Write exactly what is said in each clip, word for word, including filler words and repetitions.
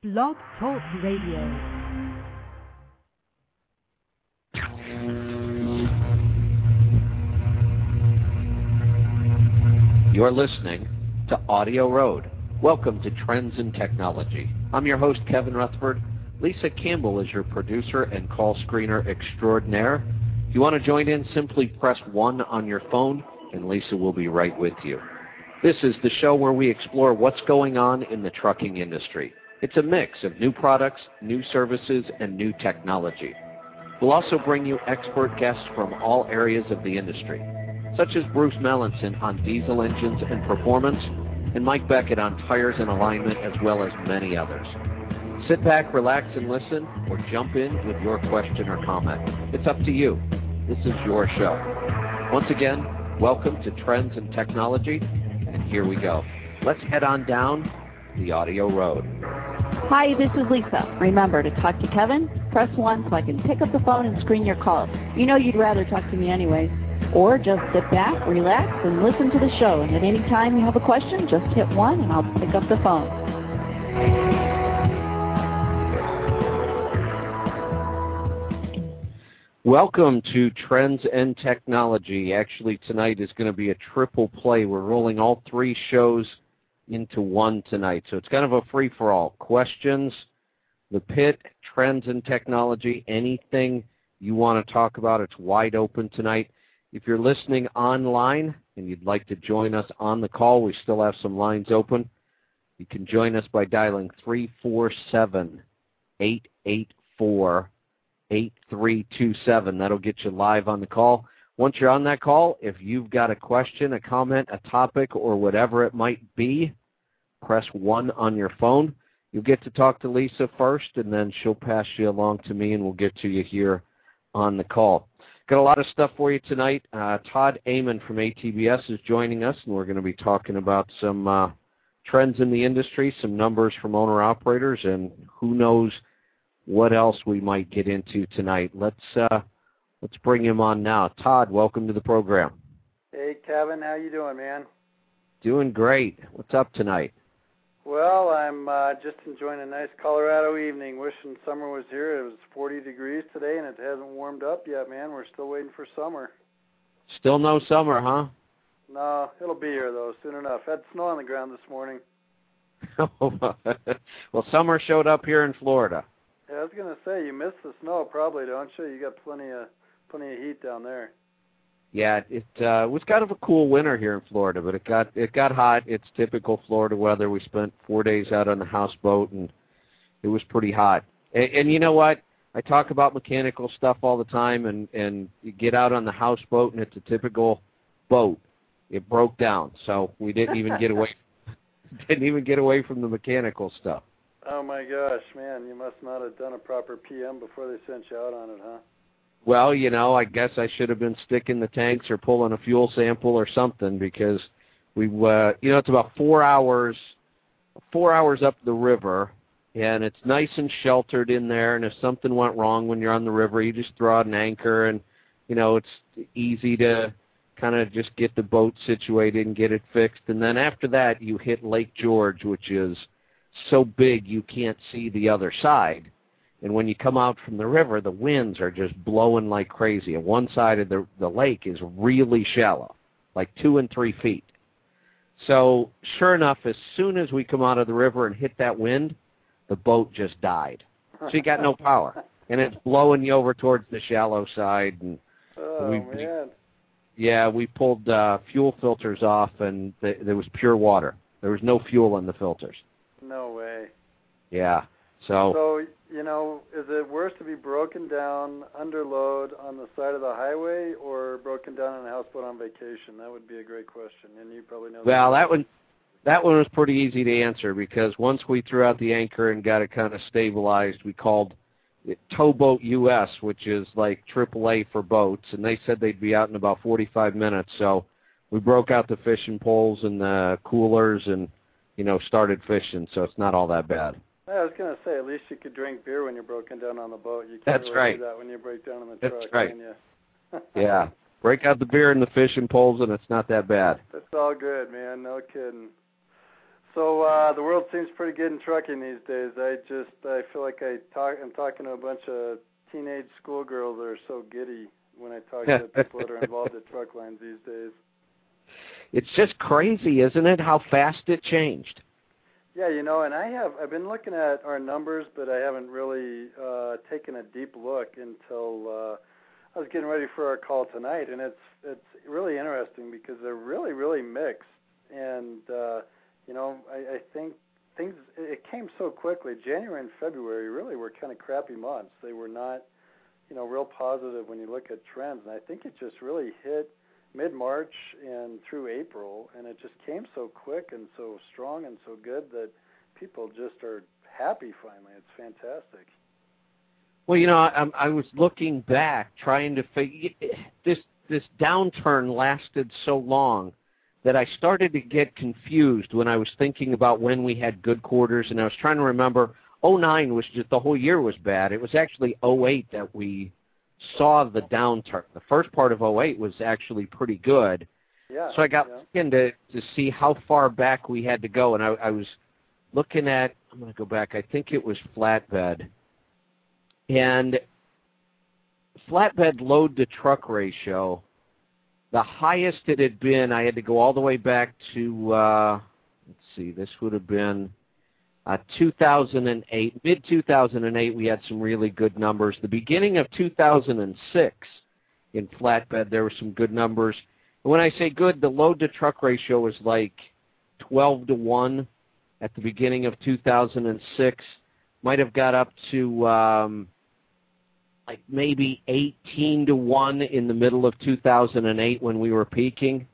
Blog Talk Radio. You're listening to Audio Road. Welcome to Trends in Technology. I'm your host, Kevin Rutherford. Lisa Campbell is your producer and call screener extraordinaire. If you want to join in, simply press one on your phone, and Lisa will be right with you. This is the show where we explore what's going on in the trucking industry. It's a mix of new products, new services, and new technology. We'll also bring you expert guests from all areas of the industry, such as Bruce Melanson on diesel engines and performance, and Mike Beckett on tires and alignment, as well as many others. Sit back, relax, and listen, or jump in with your question or comment. It's up to you. This is your show. Once again, welcome to Trends in Technology, and here we go. Let's head on down the audio road. Hi, this is Lisa. Remember, to talk to Kevin, press one so I can pick up the phone and screen your calls. You know you'd rather talk to me anyway. Or just sit back, relax, and listen to the show. And at any time you have a question, just hit one and I'll pick up the phone. Welcome to Trends and Technology. Actually, tonight is going to be a triple play. We're rolling all three shows into one tonight. So it's kind of a free-for-all. Questions, the pit, trends and technology, anything you want to talk about, it's wide open tonight. If you're listening online and you'd like to join us on the call, we still have some lines open. You can join us by dialing three four seven, eight eight four, eight three two seven. That'll get you live on the call. Once you're on that call, if you've got a question, a comment, a topic, or whatever it might be, press one on your phone. You'll get to talk to Lisa first, and then she'll pass you along to me, and we'll get to you here on the call. Got a lot of stuff for you tonight. Uh, Todd Amon from A T B S is joining us, and we're going to be talking about some uh, trends in the industry, some numbers from owner-operators, and who knows what else we might get into tonight. Let's uh, let's bring him on now. Todd, welcome to the program. Hey, Kevin. How you doing, man? Doing great. What's up tonight? Well, I'm uh, just enjoying a nice Colorado evening. Wishing summer was here. It was forty degrees today, and it hasn't warmed up yet, man. We're still waiting for summer. Still no summer, huh? No, it'll be here, though, soon enough. Had snow on the ground this morning. Well, summer showed up here in Florida. Yeah, I was going to say, you missed the snow probably, don't you? You got plenty of plenty of heat down there. Yeah, it uh, was kind of a cool winter here in Florida, but it got it got hot. It's typical Florida weather. We spent four days out on the houseboat, and it was pretty hot. And, and you know what? I talk about mechanical stuff all the time, and, and you get out on the houseboat, and it's a typical boat. It broke down, so we didn't even get away didn't even get away from the mechanical stuff. Oh, my gosh, man. You must not have done a proper P M before they sent you out on it, huh? Well, you know, I guess I should have been sticking the tanks or pulling a fuel sample or something because we, uh, you know, it's about four hours, four hours up the river, and it's nice and sheltered in there. And if something went wrong when you're on the river, you just throw out an anchor, and you know, it's easy to kind of just get the boat situated and get it fixed. And then after that, you hit Lake George, which is so big you can't see the other side. And when you come out from the river, the winds are just blowing like crazy. And one side of the, the lake is really shallow, like two and three feet. So sure enough, as soon as we come out of the river and hit that wind, the boat just died. So you got no power. And it's blowing you over towards the shallow side. And oh, we, man. Yeah, we pulled uh, fuel filters off, and th- there was pure water. There was no fuel in the filters. No way. Yeah. So, so, you know, is it worse to be broken down under load on the side of the highway or broken down in a houseboat on vacation? That would be a great question, and you probably know. Well, that, that one, that one was pretty easy to answer because once we threw out the anchor and got it kind of stabilized, we called it Towboat U S, which is like triple A for boats, and they said they'd be out in about forty-five minutes. So we broke out the fishing poles and the coolers and, you know, started fishing, so it's not all that bad. I was going to say, at least you could drink beer when you're broken down on the boat. You can't That's really right. do that when you break down on the That's truck, right. can you? Yeah. Break out the beer and the fishing poles, and it's not that bad. That's all good, man. No kidding. So uh, the world seems pretty good in trucking these days. I just I feel like I talk, I'm talking to a bunch of teenage schoolgirls that are so giddy when I talk to people that are involved in truck lines these days. It's just crazy, isn't it, how fast it changed? Yeah, you know, and I have I've been looking at our numbers, but I haven't really uh, taken a deep look until uh, I was getting ready for our call tonight, and it's it's really interesting because they're really really mixed, and uh, you know I, I think things it came so quickly. January and February really were kind of crappy months. They were not you know real positive when you look at trends, and I think it just really hit mid-March and through April, and it just came so quick and so strong and so good that people just are happy finally. It's fantastic. Well, you know, I, I was looking back, trying to figure this. This downturn lasted so long that I started to get confused when I was thinking about when we had good quarters, and I was trying to remember. oh nine was just the whole year was bad. It was actually oh eight that we saw the downturn. The first part of oh eight was actually pretty good. Yeah. So I got yeah. looking to to see how far back we had to go, and I, I was looking at. I'm going to go back. I think it was flatbed. And flatbed load to truck ratio, the highest it had been, I had to go all the way back to, uh, let's see, this would have been uh, two thousand eight. mid two thousand eight, we had some really good numbers. The beginning of two thousand six in flatbed, there were some good numbers. And when I say good, the load to truck ratio was like twelve to one at the beginning of two thousand six. Might have got up to um, like maybe eighteen to one in the middle of two thousand eight when we were peaking.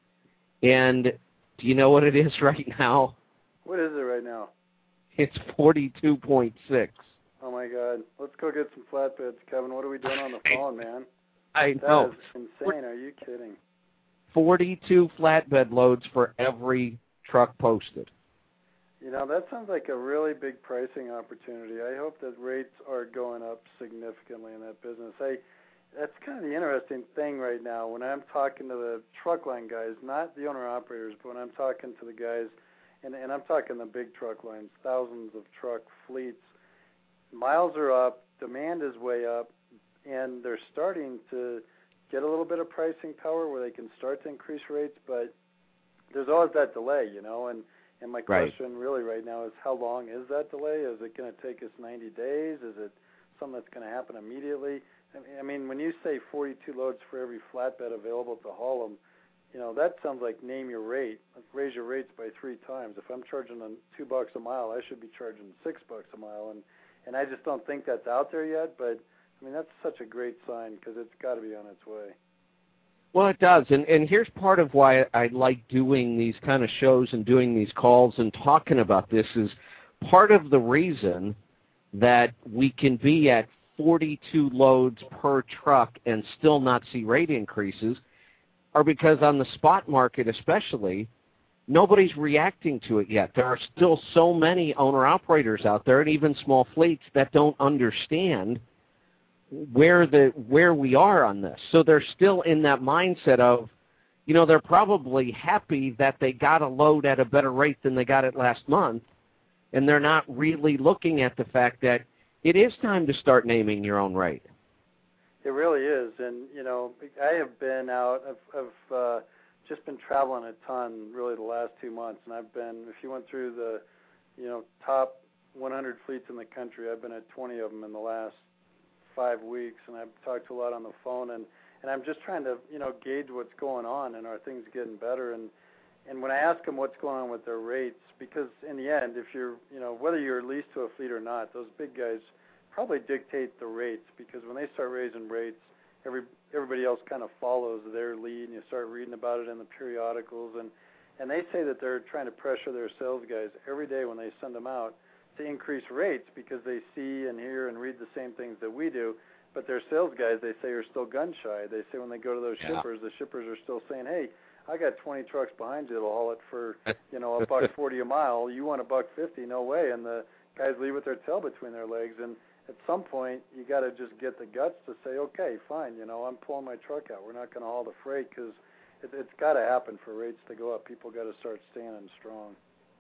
And do you know what it is right now? What is it right now? It's forty-two point six. Oh, my God. Let's go get some flatbeds, Kevin. What are we doing on the phone, man? I that know. That is insane. Are you kidding? forty-two flatbed loads for every truck posted. You know, that sounds like a really big pricing opportunity. I hope that rates are going up significantly in that business. I, that's kind of the interesting thing right now. When I'm talking to the truck line guys, not the owner-operators, but when I'm talking to the guys, and, and I'm talking the big truck lines, thousands of truck fleets, miles are up, demand is way up, and they're starting to get a little bit of pricing power where they can start to increase rates, but there's always that delay, you know, and And my question right. really right now is how long is that delay? Is it going to take us ninety days? Is it something that's going to happen immediately? I mean, when you say forty-two loads for every flatbed available to haul them, you know, that sounds like name your rate. Raise your rates by three times. If I'm charging them two bucks a mile, I should be charging six bucks a mile. And, and I just don't think that's out there yet. But, I mean, that's such a great sign because it's got to be on its way. Well, it does, and, and here's part of why I like doing these kind of shows and doing these calls and talking about this is part of the reason that we can be at forty-two loads per truck and still not see rate increases are because on the spot market especially, nobody's reacting to it yet. There are still so many owner-operators out there and even small fleets that don't understand where the where we are on this. So they're still in that mindset of, you know, they're probably happy that they got a load at a better rate than they got it last month, and they're not really looking at the fact that it is time to start naming your own rate. It really is, and, you know, I have been out, I've, I've uh, just been traveling a ton really the last two months, and I've been, if you went through the, you know, top one hundred fleets in the country, I've been at twenty of them in the last five weeks, and I've talked to a lot on the phone, and, and I'm just trying to, you know, gauge what's going on, and are things getting better, and and when I ask them what's going on with their rates, because in the end, if you're, you know, whether you're leased to a fleet or not, those big guys probably dictate the rates, because when they start raising rates, every everybody else kind of follows their lead, and you start reading about it in the periodicals, and, and they say that they're trying to pressure their sales guys every day when they send them out to increase rates because they see and hear and read the same things that we do, but their sales guys, they say, are still gun shy. They say when they go to those yeah. shippers, the shippers are still saying, hey, I got twenty trucks behind you that'll haul it for, you know, a buck forty a mile. You want a buck fifty? No way. And the guys leave with their tail between their legs. And at some point, you got to just get the guts to say, okay, fine, you know, I'm pulling my truck out. We're not going to haul the freight because it, it's got to happen for rates to go up. People got to start standing strong.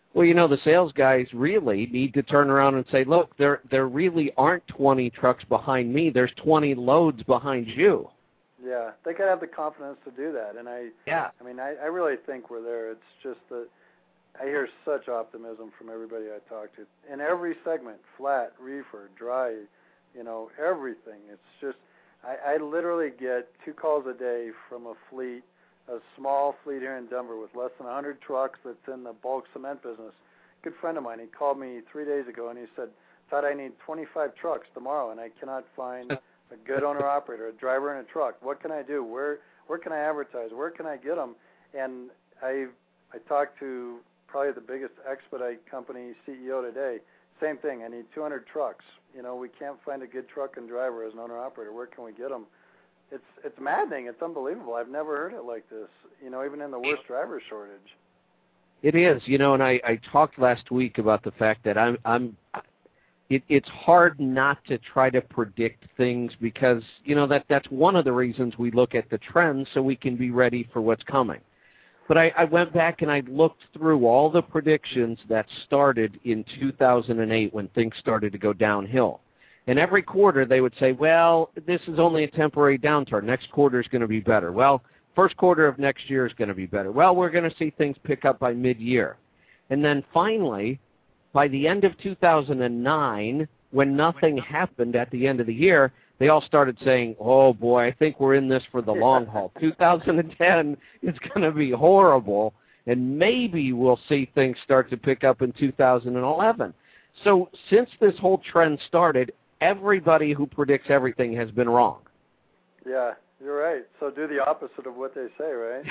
Well, you know, the sales guys really need to turn around and say, look, there there really aren't twenty trucks behind me. There's twenty loads behind you. Yeah, they got to have the confidence to do that. And I, yeah. I mean, I, I really think we're there. It's just that I hear such optimism from everybody I talk to. In every segment, flat, reefer, dry, you know, everything. It's just, I, I literally get two calls a day from a fleet, a small fleet here in Denver with less than one hundred trucks that's in the bulk cement business. Good friend of mine, he called me three days ago and he said, Todd, I need twenty-five trucks tomorrow and I cannot find a good owner-operator, a driver in a truck. What can I do? Where where can I advertise? Where can I get them? And I I talked to probably the biggest expedite company C E O today. Same thing. I need two hundred trucks. You know, we can't find a good truck and driver as an owner-operator. Where can we get them? It's it's maddening. It's unbelievable. I've never heard it like this. You know, even in the worst driver shortage. It is. You know, and I, I talked last week about the fact that I'm I'm. It, it's hard not to try to predict things because, you know, that that's one of the reasons we look at the trends so we can be ready for what's coming. But I, I went back and I looked through all the predictions that started in two thousand eight when things started to go downhill. And every quarter they would say, well, this is only a temporary downturn. Next quarter is going to be better. Well, first quarter of next year is going to be better. Well, we're going to see things pick up by mid-year. And then finally, by the end of two thousand nine, when nothing happened at the end of the year, they all started saying, oh, boy, I think we're in this for the long haul. two thousand ten is going to be horrible, and maybe we'll see things start to pick up in two thousand eleven. So since this whole trend started, everybody who predicts everything has been wrong. Yeah, you're right. So do the opposite of what they say, right?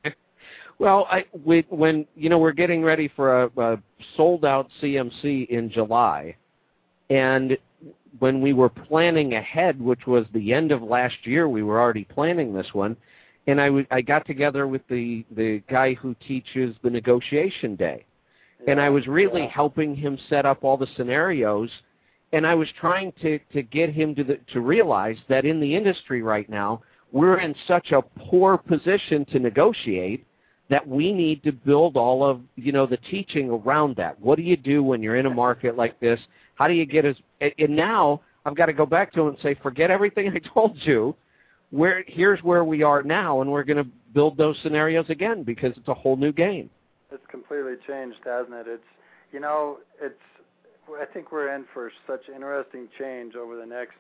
Well, I, we, when, you know, we're getting ready for a, a sold-out C M C in July, and when we were planning ahead, which was the end of last year, we were already planning this one, and I, w- I got together with the, the guy who teaches the negotiation day, yeah, and I was really yeah. helping him set up all the scenarios, and I was trying to, to get him to, the, to realize that in the industry right now, we're in such a poor position to negotiate that we need to build all of, you know, the teaching around that. What do you do when you're in a market like this? How do you get as, and now I've got to go back to him and say, forget everything I told you. Where, here's where we are now, and we're going to build those scenarios again because it's a whole new game. It's completely changed, hasn't it? It's, you know, it's, I think we're in for such interesting change over the next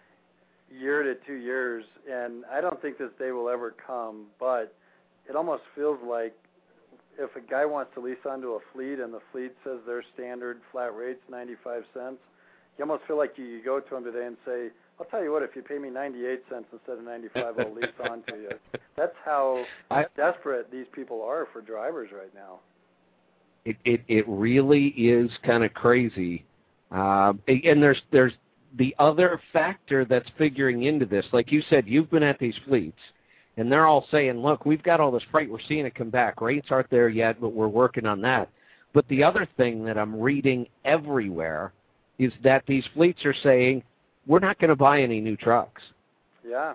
year to two years, and I don't think this day will ever come, but it almost feels like if a guy wants to lease onto a fleet and the fleet says their standard flat rate's ninety-five cents, you almost feel like you, you go to them today and say, I'll tell you what, if you pay me ninety-eight cents instead of ninety-five, I'll lease onto you. That's how I, desperate these people are for drivers right now. It it, it really is kind of crazy. Uh, and there's there's the other factor that's figuring into this. Like you said, you've been at these fleets. And they're all saying, look, we've got all this freight. We're seeing it come back. Rates aren't there yet, but we're working on that. But the other thing that I'm reading everywhere is that these fleets are saying, we're not going to buy any new trucks. Yeah.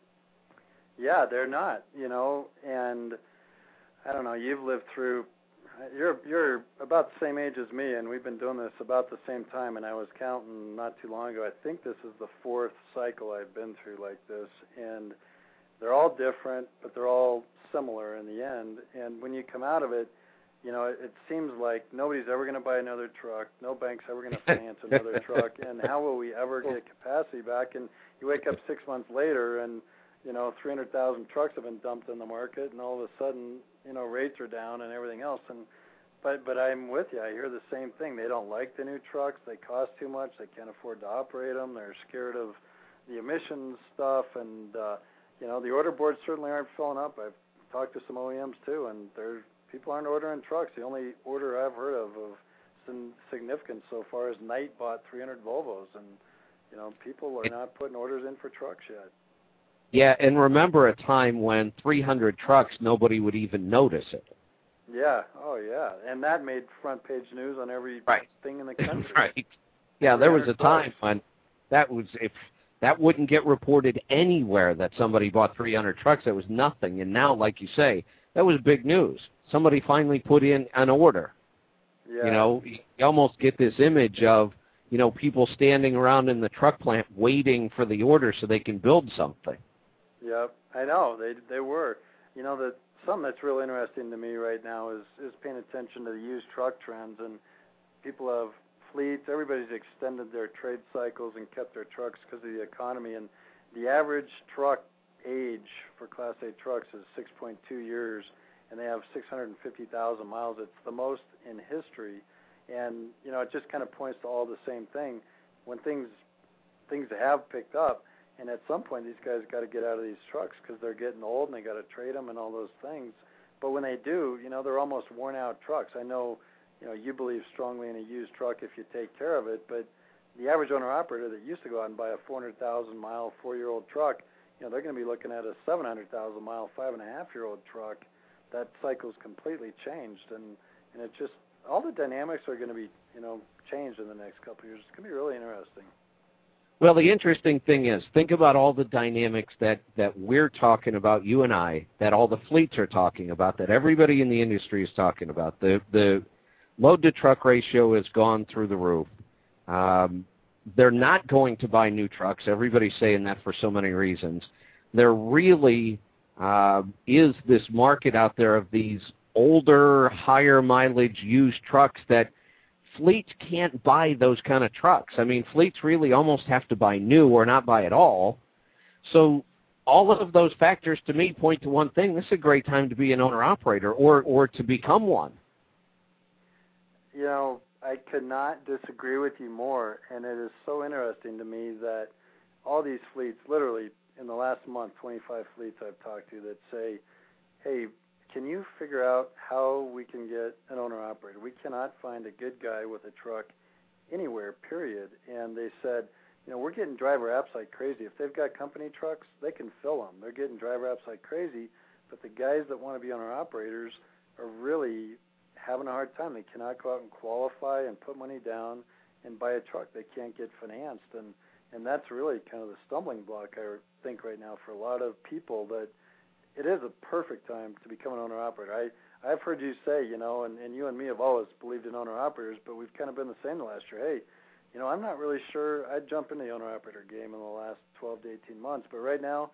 Yeah, they're not, you know. And I don't know, you've lived through, you're you're about the same age as me, and we've been doing this about the same time. And I was counting not too long ago. I think this is the fourth cycle I've been through like this. And they're all different, but they're all similar in the end. And when you come out of it, you know, it, it seems like nobody's ever going to buy another truck. No bank's ever going to finance another truck. And how will we ever get capacity back? And you wake up six months later and, you know, three hundred thousand trucks have been dumped in the market, and all of a sudden, you know, rates are down and everything else. And but but I'm with you. I hear the same thing. They don't like the new trucks. They cost too much. They can't afford to operate them. They're scared of the emissions stuff. And, uh, you know, the order boards certainly aren't filling up. I've talked to some O E Ms, too, and there's, people aren't ordering trucks. The only order I've heard of of some significance so far is Knight bought three hundred Volvos, and, you know, people are not putting orders in for trucks yet. Yeah, and remember a time when three hundred trucks, nobody would even notice it. Yeah, oh, yeah, and that made front-page news on every right. thing in the country. Right. Yeah, there was a time when that was, if that wouldn't get reported anywhere that somebody bought three hundred trucks. That was nothing. And now, like you say, that was big news. Somebody finally put in an order. Yeah. You know, you almost get this image of, you know, people standing around in the truck plant waiting for the order so they can build something. Yep, I know they they were. You know, that something that's real interesting to me right now is is paying attention to the used truck trends, and people have fleets. Everybody's extended their trade cycles and kept their trucks because of the economy, and the average truck age for Class A trucks is six point two years, and they have six hundred fifty thousand miles. It's the most in history, and you know, it just kind of points to all the same thing. When things things have picked up, and at some point these guys got to get out of these trucks because they're getting old and they got to trade them and all those things. But when they do, you know, they're almost worn out trucks. I know, you know, you believe strongly in a used truck if you take care of it, but the average owner operator that used to go out and buy a four hundred thousand mile, four year old truck, you know, they're going to be looking at a seven hundred thousand mile, five and a half year old truck. That cycle's completely changed, and and it just, all the dynamics are going to be, you know, changed in the next couple of years. It's going to be really interesting. Well, the interesting thing is, think about all the dynamics that, that we're talking about, you and I, that all the fleets are talking about, that everybody in the industry is talking about. The the load-to-truck ratio has gone through the roof. Um, they're not going to buy new trucks. Everybody's saying that for so many reasons. There really uh, is this market out there of these older, higher mileage used trucks that fleets can't buy those kind of trucks. I mean, fleets really almost have to buy new or not buy at all. So all of those factors to me point to one thing. This is a great time to be an owner-operator or, or to become one. You know, I could not disagree with you more, and it is so interesting to me that all these fleets, literally in the last month, twenty-five fleets I've talked to that say, hey, can you figure out how we can get an owner-operator? We cannot find a good guy with a truck anywhere, period. And they said, you know, we're getting driver apps like crazy. If they've got company trucks, they can fill them. They're getting driver apps like crazy, but the guys that want to be owner-operators are really having a hard time. They cannot go out and qualify and put money down and buy a truck. They can't get financed, and, and that's really kind of the stumbling block, I think, right now for a lot of people, that it is a perfect time to become an owner-operator. I, I've heard you say, you know, and, and you and me have always believed in owner-operators, but we've kind of been the same the last year. Hey, you know, I'm not really sure I'd jump in the owner-operator game in the last twelve to eighteen months, but right now,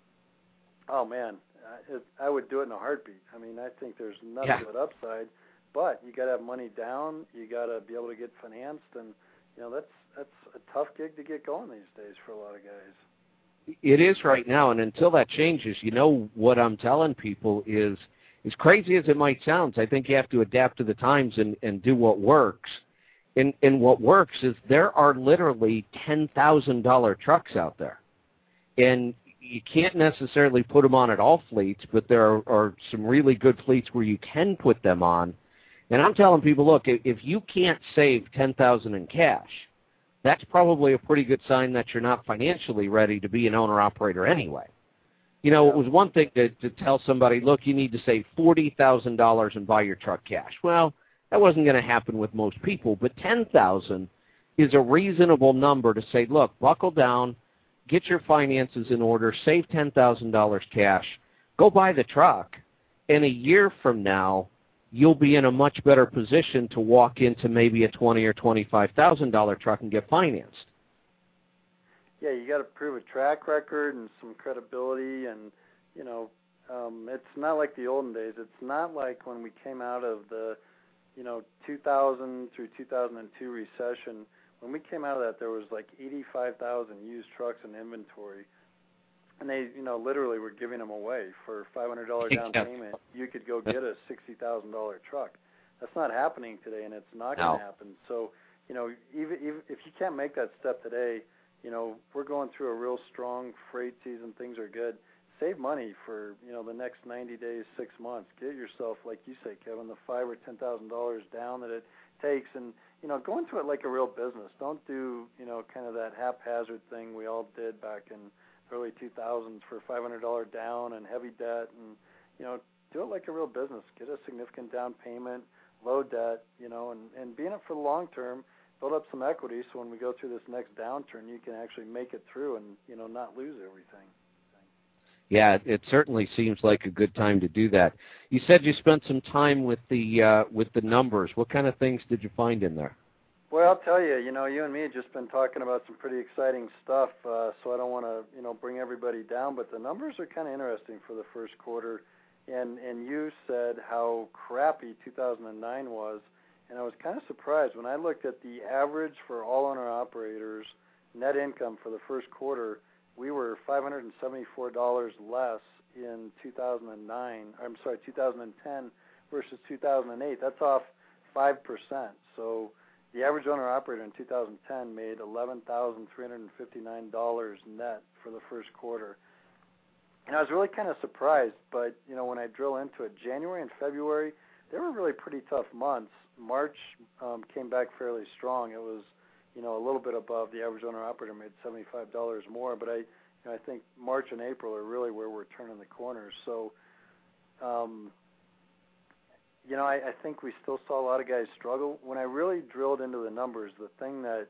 oh, man, I, it, I would do it in a heartbeat. I mean, I think there's nothing Yeah. but upside, but you got to have money down. You got to be able to get financed, and, you know, that's that's a tough gig to get going these days for a lot of guys. It is right now, and until that changes, you know, what I'm telling people is, as crazy as it might sound, I think you have to adapt to the times and, and do what works. And, and what works is there are literally ten thousand dollars trucks out there. And you can't necessarily put them on at all fleets, but there are, are some really good fleets where you can put them on. And I'm telling people, look, if you can't save ten thousand dollars in cash, that's probably a pretty good sign that you're not financially ready to be an owner-operator anyway. You know, it was one thing to, to tell somebody, look, you need to save forty thousand dollars and buy your truck cash. Well, that wasn't going to happen with most people, but ten thousand dollars is a reasonable number to say, look, buckle down, get your finances in order, save ten thousand dollars cash, go buy the truck, and a year from now, you'll be in a much better position to walk into maybe a twenty thousand dollars or twenty-five thousand dollars truck and get financed. Yeah, you got to prove a track record and some credibility, and, you know, um, it's not like the olden days. It's not like when we came out of the, you know, two thousand through two thousand two recession. When we came out of that, there was like eighty-five thousand used trucks in inventory. And they, you know, literally were giving them away for five hundred dollars down payment. You could go get a sixty thousand dollars truck. That's not happening today, and it's not going to No. happen. So, you know, even, even if you can't make that step today, you know, we're going through a real strong freight season. Things are good. Save money for, you know, the next ninety days, six months. Get yourself, like you say, Kevin, the five or ten thousand dollars down that it takes, and, you know, go into it like a real business. Don't do, you know, kind of that haphazard thing we all did back in early two thousands for five hundred dollars down and heavy debt, and, you know, do it like a real business. Get a significant down payment, low debt, you know, and, and be in it for the long term. Build up some equity so when we go through this next downturn, you can actually make it through and, you know, not lose everything. Yeah, it certainly seems like a good time to do that. You said you spent some time with the uh, with the numbers. What kind of things did you find in there? Well, I'll tell you, you know, you and me have just been talking about some pretty exciting stuff, uh, so I don't want to, you know, bring everybody down, but the numbers are kind of interesting for the first quarter, and, and you said how crappy two thousand nine was, and I was kind of surprised. When I looked at the average for all owner-operators net income for the first quarter, we were five hundred seventy-four dollars less in two thousand nine, I'm sorry, two thousand ten versus two thousand eight. That's off five percent, so the average owner-operator in two thousand ten made eleven thousand three hundred fifty-nine dollars net for the first quarter. And I was really kind of surprised, but, you know, when I drill into it, January and February, they were really pretty tough months. March um, came back fairly strong. It was, you know, a little bit above. The average owner-operator made seventy-five dollars more, but I, you know, I think March and April are really where we're turning the corner. So, um, you know, I, I think we still saw a lot of guys struggle. When I really drilled into the numbers, the thing that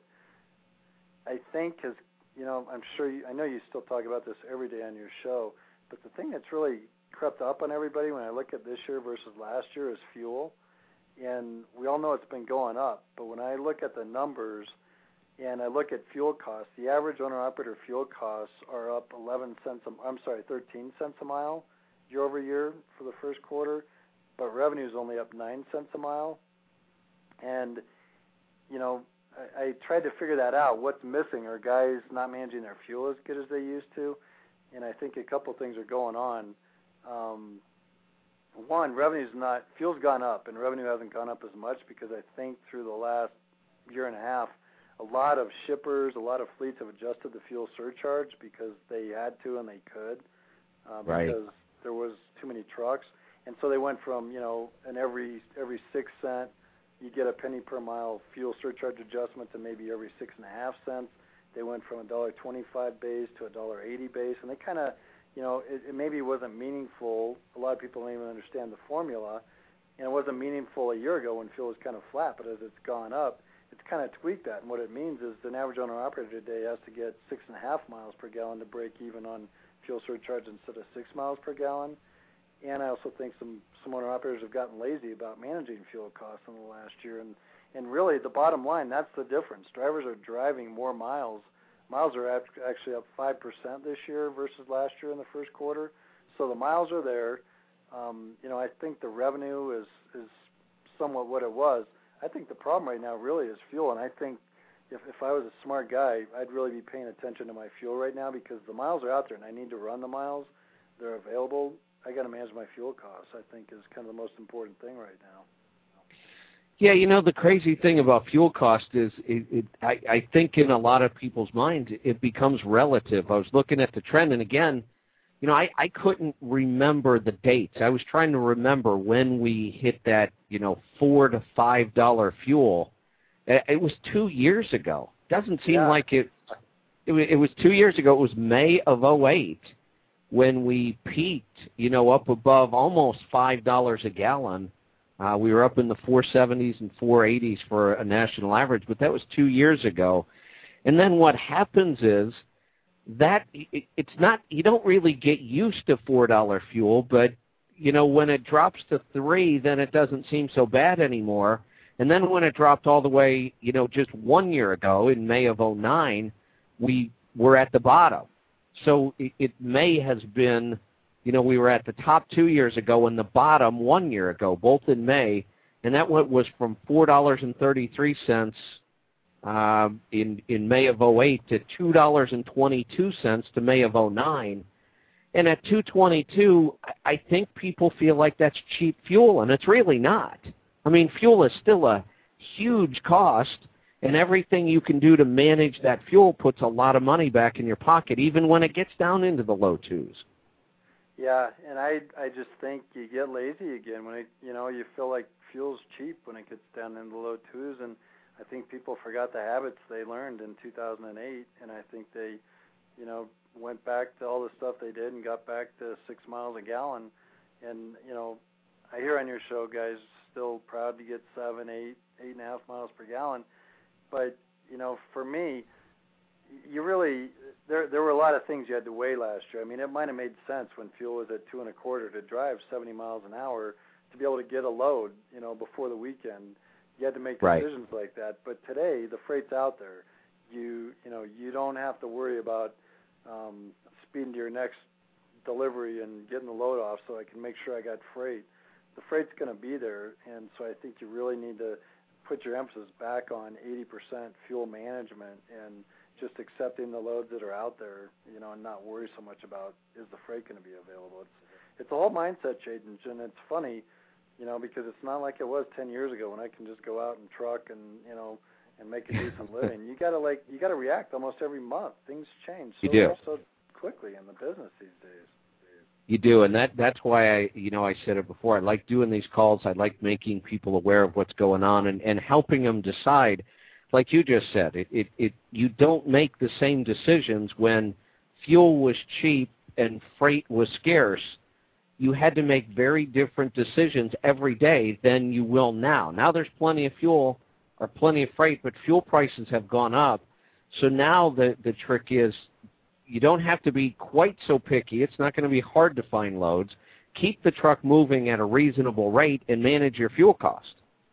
I think has, you know, I'm sure you, I know you still talk about this every day on your show, but the thing that's really crept up on everybody when I look at this year versus last year is fuel. And we all know it's been going up, but when I look at the numbers and I look at fuel costs, the average owner-operator fuel costs are up eleven cents, a, I'm sorry, thirteen cents a mile year over year for the first quarter, but revenue is only up nine cents a mile. And, you know, I, I tried to figure that out. What's missing? Are guys not managing their fuel as good as they used to? And I think a couple things are going on. Um, one, revenue's not, fuel's gone up, and revenue hasn't gone up as much because I think through the last year and a half, a lot of shippers, a lot of fleets have adjusted the fuel surcharge because they had to and they could, uh, Right. because there was too many trucks. And so they went from, you know, an every every six cent, you get a penny per mile fuel surcharge adjustment to maybe every six and a half cents. They went from a dollar twenty-five base to a dollar eighty base, and they kind of, you know, it, it maybe wasn't meaningful. A lot of people don't even understand the formula, and it wasn't meaningful a year ago when fuel was kind of flat. But as it's gone up, it's kind of tweaked that. And what it means is an average owner-operator today has to get six and a half miles per gallon to break even on fuel surcharge instead of six miles per gallon. And I also think some, some owner-operators have gotten lazy about managing fuel costs in the last year. And, and really, the bottom line, that's the difference. Drivers are driving more miles. Miles are actually up five percent this year versus last year in the first quarter. So the miles are there. Um, you know, I think the revenue is, is somewhat what it was. I think the problem right now really is fuel. And I think if, if I was a smart guy, I'd really be paying attention to my fuel right now because the miles are out there and I need to run the miles. They're available. I got to manage my fuel costs, I think, is kind of the most important thing right now. Yeah, you know, the crazy thing about fuel cost is it, it, I, I think in a lot of people's minds it becomes relative. I was looking at the trend, and again, you know, I, I couldn't remember the dates. I was trying to remember when we hit that, you know, four to five dollar fuel. It was two years ago. Doesn't seem yeah. like it, it. It was two years ago. It was May of oh eight. When we peaked, you know, up above almost five dollars a gallon. Uh, we were up in the four seventies and four eighties for a national average, but that was two years ago. And then what happens is that it, it's not, you don't really get used to four dollar fuel, but, you know, when it drops to three, then it doesn't seem so bad anymore. And then when it dropped all the way, you know, just one year ago in May of oh nine, we were at the bottom. So it, it may has been, you know, we were at the top two years ago and the bottom one year ago, both in May, and that was from four dollars and thirty-three cents uh, in in May of oh eight to two dollars and twenty-two cents to May of oh nine. And at two twenty-two, I think people feel like that's cheap fuel, and it's really not. I mean, fuel is still a huge cost. And everything you can do to manage that fuel puts a lot of money back in your pocket, even when it gets down into the low twos. Yeah, and I I just think you get lazy again when it, you know, you feel like fuel's cheap when it gets down into the low twos, and I think people forgot the habits they learned in two thousand eight, and I think they, you know, went back to all the stuff they did and got back to six miles a gallon. And, you know, I hear on your show guys still proud to get seven, eight, eight and a half miles per gallon. But, you know, for me, you really, there there were a lot of things you had to weigh last year. I mean, it might have made sense when fuel was at two and a quarter to drive seventy miles an hour to be able to get a load, you know, before the weekend. You had to make decisions right. like that. But today, the freight's out there. You you know you don't have to worry about um, speeding to your next delivery and getting the load off so I can make sure I got freight. The freight's going to be there, and so I think you really need to put your emphasis back on eighty percent fuel management and just accepting the loads that are out there, you know, and not worry so much about is the freight going to be available. It's it's a whole mindset change, and it's funny, you know, because it's not like it was ten years ago when I can just go out and truck and, you know, and make a decent living. You got to like you got to react almost every month. Things change so, you do. so quickly in the business these days. You do, and that that's why I, you know, I said it before. I like doing these calls. I like making people aware of what's going on and, and helping them decide. Like you just said, it, it, it you don't make the same decisions when fuel was cheap and freight was scarce. You had to make very different decisions every day than you will now. Now there's plenty of fuel or plenty of freight, but fuel prices have gone up. So now the, the trick is, you don't have to be quite so picky. It's not going to be hard to find loads. Keep the truck moving at a reasonable rate and manage your fuel cost.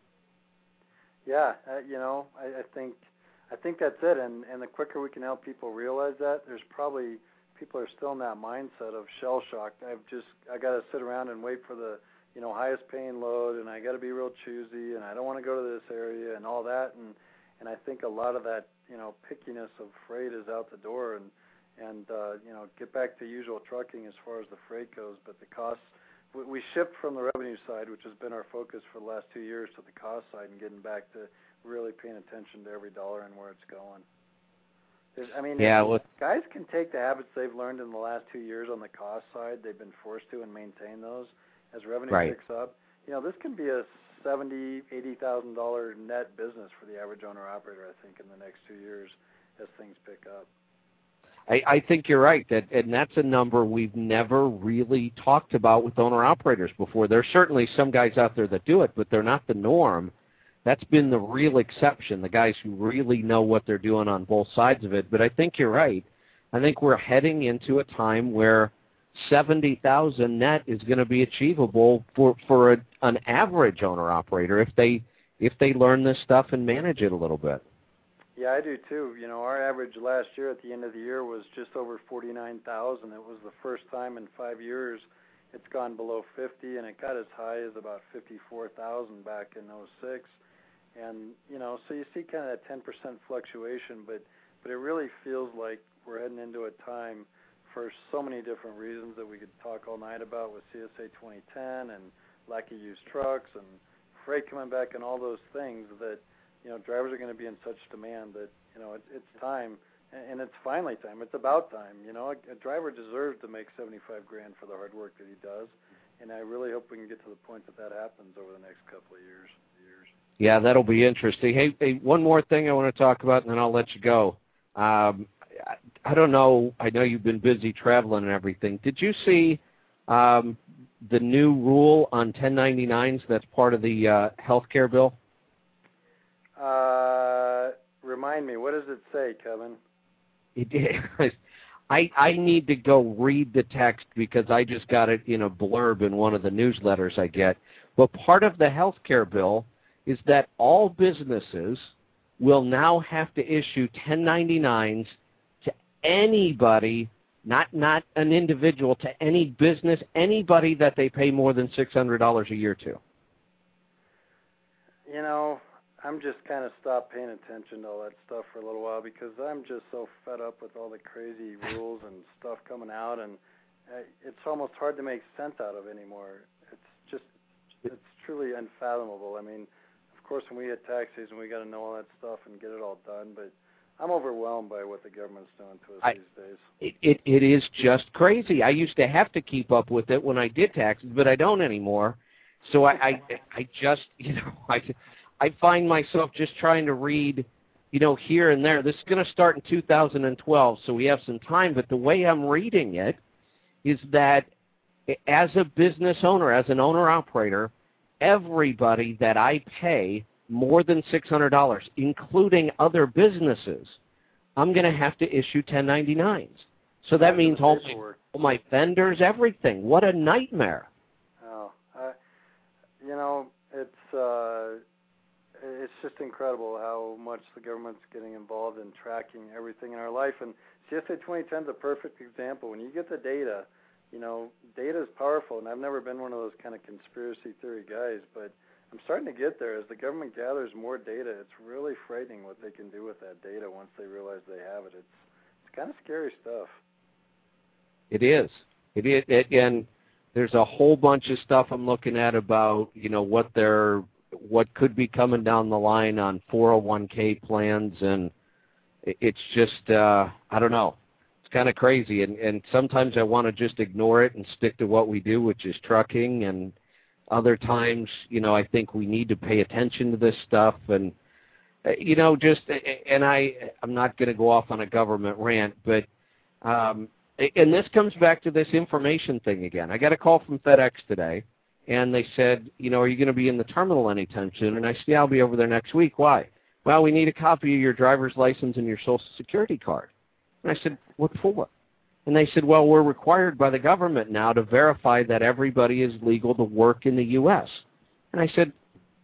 Yeah, uh, you know, I, I think I think that's it. And, and the quicker we can help people realize that, there's probably people are still in that mindset of shell shocked. I've just I got to sit around and wait for the you know highest paying load, and I got to be real choosy, and I don't want to go to this area and all that. And and I think a lot of that you know pickiness of freight is out the door. And and, uh, you know, get back to usual trucking as far as the freight goes. But the costs, we, we shift from the revenue side, which has been our focus for the last two years, to the cost side and getting back to really paying attention to every dollar and where it's going. There's, I mean, yeah, well, guys can take the habits they've learned in the last two years on the cost side. They've been forced to and maintain those as revenue right. picks up. You know, this can be a seventy thousand dollars, eighty thousand dollars net business for the average owner-operator, I think, in the next two years as things pick up. I, I think you're right, that, and that's a number we've never really talked about with owner-operators before. There's certainly some guys out there that do it, but they're not the norm. That's been the real exception, the guys who really know what they're doing on both sides of it. But I think you're right. I think we're heading into a time where seventy thousand net is going to be achievable for, for a, an average owner-operator if they if they learn this stuff and manage it a little bit. Yeah, I do too. You know, our average last year at the end of the year was just over forty-nine thousand. It was the first time in five years it's gone below fifty, and it got as high as about fifty-four thousand back in oh six. And, you know, so you see kind of that ten percent fluctuation, but, but it really feels like we're heading into a time for so many different reasons that we could talk all night about with C S A twenty ten and lack of used trucks and freight coming back and all those things that, you know, drivers are going to be in such demand that, you know, it, it's time, and it's finally time. It's about time. You know, a, a driver deserves to make seventy-five grand for the hard work that he does, and I really hope we can get to the point that that happens over the next couple of years. years. Yeah, that'll be interesting. Hey, hey, one more thing I want to talk about, and then I'll let you go. Um, I, I don't know. I know you've been busy traveling and everything. Did you see um, the new rule on ten ninety-nines that's part of the uh, health care bill? Uh, remind me, what does it say, Kevin? It, I I need to go read the text because I just got it in a blurb in one of the newsletters I get. But part of the health care bill is that all businesses will now have to issue ten ninety-nines to anybody, not not an individual, to any business, anybody that they pay more than six hundred dollars a year to. You know, I'm just kind of stopped paying attention to all that stuff for a little while because I'm just so fed up with all the crazy rules and stuff coming out, and uh, it's almost hard to make sense out of anymore. It's just, it's truly unfathomable. I mean, of course, when we hit tax season, we got to know all that stuff and get it all done, but I'm overwhelmed by what the government's doing to us I, these days. It, it, it is just crazy. I used to have to keep up with it when I did taxes, but I don't anymore. So I, I, I just, you know, I, I find myself just trying to read, you know, here and there. This is going to start in two thousand twelve, so we have some time. But the way I'm reading it is that as a business owner, as an owner-operator, everybody that I pay more than six hundred dollars, including other businesses, I'm going to have to issue ten ninety-nines. So that means all my, all my vendors, everything. What a nightmare. Oh, I, you know, it's uh, it's just incredible how much the government's getting involved in tracking everything in our life. And C S A twenty ten is a perfect example. When you get the data, you know, data is powerful. And I've never been one of those kind of conspiracy theory guys, but I'm starting to get there. As the government gathers more data, it's really frightening what they can do with that data once they realize they have it. It's it's kind of scary stuff. It is. It is, it, and there's a whole bunch of stuff I'm looking at about, you know, what they're, what could be coming down the line on four oh one K plans, and it's just, uh, I don't know. It's kind of crazy, and, and sometimes I want to just ignore it and stick to what we do, which is trucking, and other times, you know, I think we need to pay attention to this stuff, and, you know, just, and I, I'm not going to go off on a government rant, but, um, and this comes back to this information thing again. I got a call from FedEx today, and they said, you know, are you going to be in the terminal anytime soon? And I said, yeah, I'll be over there next week. Why? Well, we need a copy of your driver's license and your Social Security card. And I said, what for? And they said, well, we're required by the government now to verify that everybody is legal to work in the U S And I said,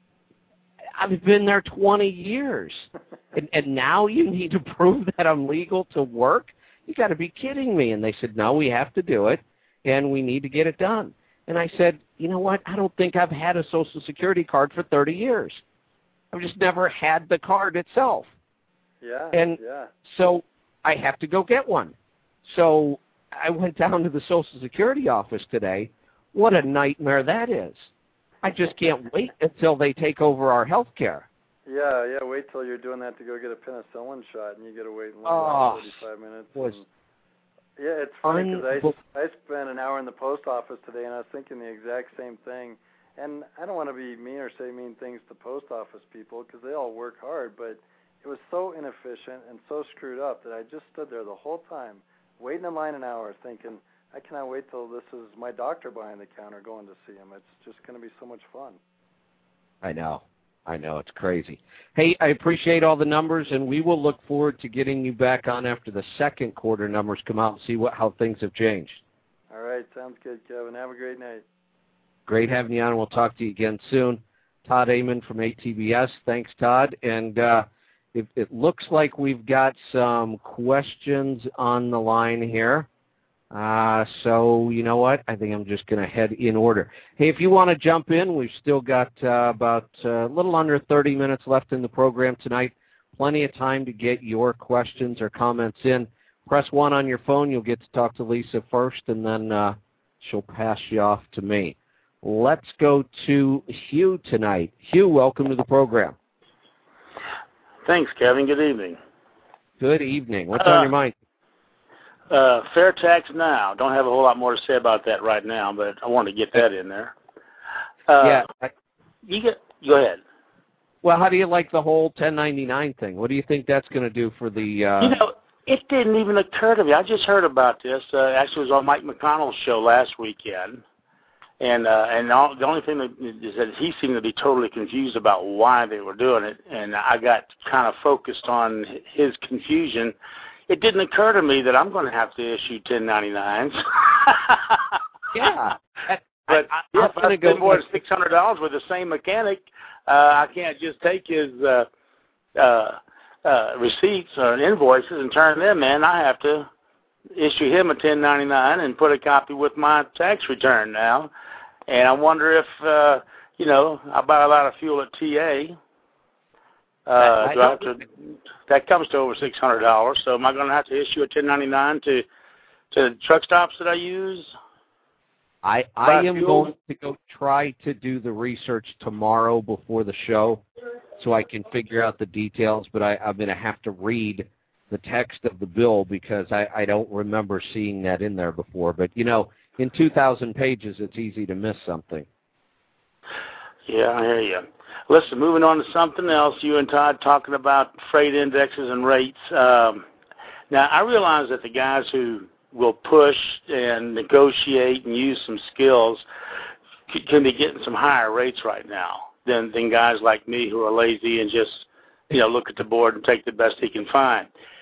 I've been there twenty years, and, and now you need to prove that I'm legal to work? You got to be kidding me. And they said, no, we have to do it, and we need to get it done. And I said, you know what? I don't think I've had a Social Security card for thirty years. I've just never had the card itself. Yeah, and yeah. So I have to go get one. So I went down to the Social Security office today. What a nightmare that is. I just can't wait until they take over our health care. Yeah, yeah, wait till you're doing that to go get a penicillin shot, and you got to wait in line oh, forty-five minutes. Was and, yeah, it's funny because I, I spent an hour in the post office today, and I was thinking the exact same thing. And I don't want to be mean or say mean things to post office people because they all work hard, but it was so inefficient and so screwed up that I just stood there the whole time, waiting in line an hour, thinking, I cannot wait till this is my doctor behind the counter going to see him. It's just going to be so much fun. I know. I know. It's crazy. Hey, I appreciate all the numbers, and we will look forward to getting you back on after the second quarter numbers come out and see what how things have changed. All right. Sounds good, Kevin. Have a great night. Great having you on. We'll talk to you again soon. Todd Amon from A T B S. Thanks, Todd. And uh, it, it looks like we've got some questions on the line here. Uh, so, you know what? I think I'm just going to head in order. Hey, if you want to jump in, we've still got uh, about uh, a little under thirty minutes left in the program tonight. Plenty of time to get your questions or comments in. Press one on your phone. You'll get to talk to Lisa first, and then uh, she'll pass you off to me. Let's go to Hugh tonight. Hugh, welcome to the program. Thanks, Kevin. Good evening. Good evening. What's uh, on your mind? Uh, Fair Tax Now. Don't have a whole lot more to say about that right now, but I wanted to get that in there. Uh, yeah. I, you get, go ahead. Well, how do you like the whole ten ninety-nine thing? What do you think that's going to do for the... Uh... You know, it didn't even occur to me. I just heard about this. Uh, actually, it was on Mike McConnell's show last weekend. And uh, and all, the only thing that is that he seemed to be totally confused about why they were doing it. And I got kind of focused on his confusion. It didn't occur to me that I'm going to have to issue ten ninety-nines. Yeah. But I, yeah, I'm if I spend more than six hundred dollars with the same mechanic, uh, I can't just take his uh, uh, uh, receipts or invoices and turn them in. I have to issue him a ten ninety-nine and put a copy with my tax return now. And I wonder if, uh, you know, I buy a lot of fuel at T A. Uh, I, I do I have to, that comes to over six hundred dollars. So am I going to have to issue a ten ninety-nine to to truck stops that I use? I, I am fuel? going to go try to do the research tomorrow before the show so I can figure out the details, but I, I'm going to have to read the text of the bill because I, I don't remember seeing that in there before. But, you know, in two thousand pages, it's easy to miss something. Yeah, I hear you. Listen, moving on to something else, you and Todd talking about freight indexes and rates. Um, now, I realize that the guys who will push and negotiate and use some skills c- can be getting some higher rates right now than, than guys like me who are lazy and just, you know, look at the board and take the best he can find.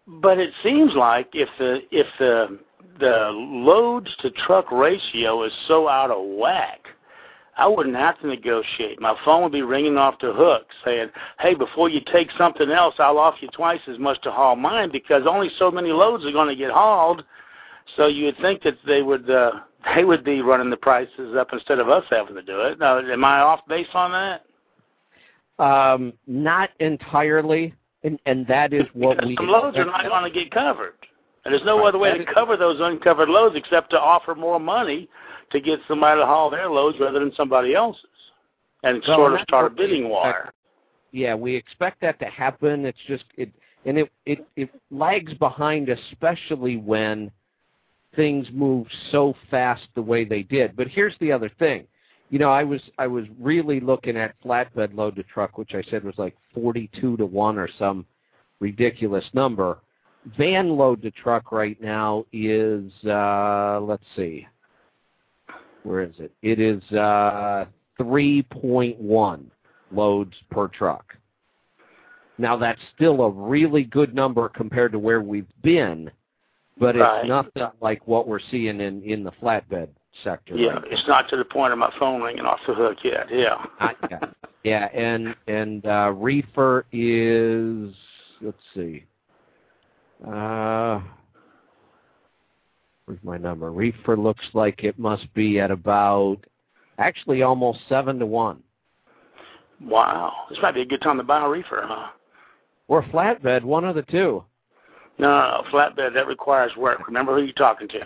But it seems like if the if the the loads to truck ratio is so out of whack, I wouldn't have to negotiate. My phone would be ringing off the hook saying, hey, before you take something else, I'll offer you twice as much to haul mine, because only so many loads are going to get hauled. So you would think that they would uh, they would be running the prices up instead of us having to do it. Now, am I off base on that? Um, not entirely, and, and that is what because we some loads are not going to get covered. And there's no right. other way to cover those uncovered loads except to offer more money to get somebody to haul their loads rather than somebody else's, and well, sort of start a bidding war. Yeah, we expect that to happen. It's just it, and it, it it lags behind, especially when things move so fast the way they did. But here's the other thing. You know, I was I was really looking at flatbed load to truck, which I said was like forty-two to one or some ridiculous number. Van load to truck right now is, uh, let's see, where is it? It is uh, three point one loads per truck. Now, that's still a really good number compared to where we've been, but right. it's nothing like what we're seeing in, in the flatbed sector. Yeah, right it's not to the point of my phone ringing off the hook yet, yeah. Not yet. Yeah, and, and uh, reefer is, let's see, uh, where's my number? Reefer looks like it must be at about, actually almost seven to one. Wow, this might be a good time to buy a reefer, huh? Or flatbed, one of the two. No, no, no, flatbed, that requires work. Remember who you're talking to.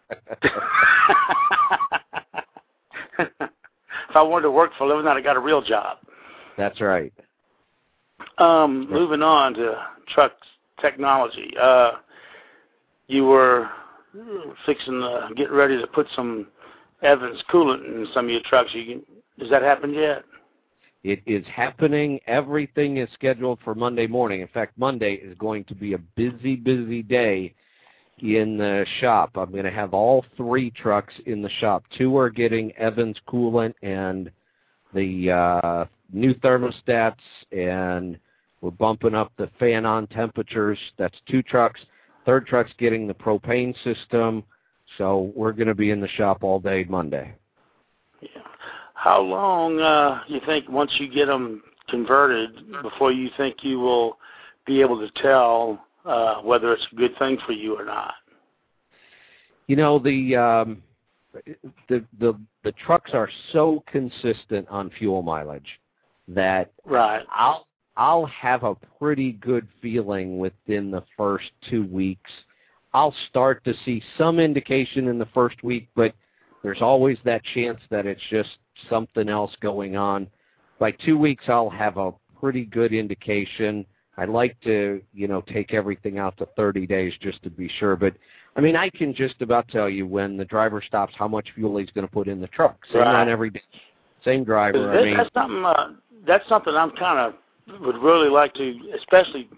If I wanted to work for a living, I'd have got a real job. That's right. Um, moving on to truck technology. Uh, you were fixing to get ready to put some Evans coolant in some of your trucks. You can, has that happened yet? It is happening. Everything is scheduled for Monday morning. In fact, Monday is going to be a busy, busy day in the shop. I'm going to have all three trucks in the shop. Two are getting Evans coolant and the uh, new thermostats, and we're bumping up the fan-on temperatures. That's two trucks. Third truck's getting the propane system. So we're going to be in the shop all day Monday. Yeah. How long uh, you think once you get them converted before you think you will be able to tell uh, whether it's a good thing for you or not? You know, the um, the the the trucks are so consistent on fuel mileage that right. I'll I'll have a pretty good feeling within the first two weeks. I'll start to see some indication in the first week, but there's always that chance that it's just something else going on. By two weeks, I'll have a pretty good indication. I like to, you know, take everything out to thirty days just to be sure. But, I mean, I can just about tell you when the driver stops how much fuel he's going to put in the truck. Same right. on every day. Same driver. That, I mean, that's something. Uh, that's something I'm kind of would really like to, especially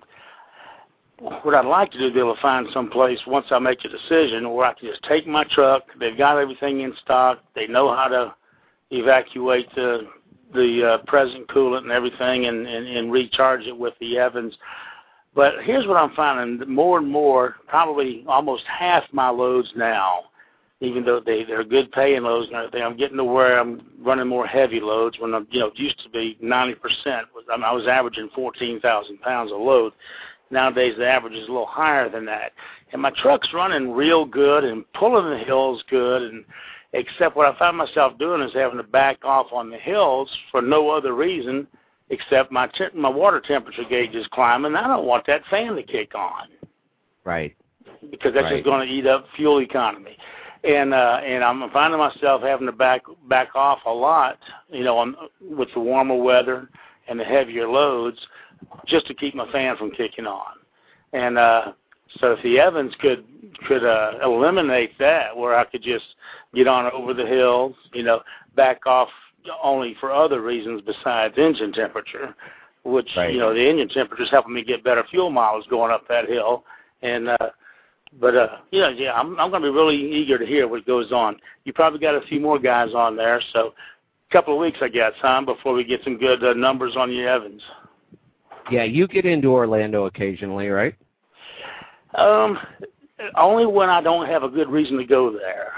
what I'd like to do is be able to find some place once I make a decision where I can just take my truck. They've got everything in stock. They know how to evacuate the the uh, present coolant and everything, and, and, and recharge it with the Evans. But here's what I'm finding: more and more, probably almost half my loads now, even though they they're good paying loads and everything, I'm getting to where I'm running more heavy loads. When I'm, you know, it used to be ninety percent. I, mean, I was averaging fourteen thousand pounds a load. Nowadays, the average is a little higher than that. And my truck's running real good and pulling the hills good, and except what I find myself doing is having to back off on the hills for no other reason except my te- my water temperature gauge is climbing. I don't want that fan to kick on. Right. Because that's right. just going to eat up fuel economy. And uh, and I'm finding myself having to back back off a lot, you know, on, with the warmer weather and the heavier loads, just to keep my fan from kicking on. And uh, so if the Evans could could uh, eliminate that, where I could just get on over the hills, you know, back off only for other reasons besides engine temperature, which, right. you know, the engine temperature is helping me get better fuel miles going up that hill. And, uh, but, uh, yeah, yeah, I'm, I'm going to be really eager to hear what goes on. You probably got a few more guys on there, so a couple of weeks, I guess, Tom, before we get some good uh, numbers on your Evans. Yeah, you get into Orlando occasionally, right? Um, only when I don't have a good reason to go there.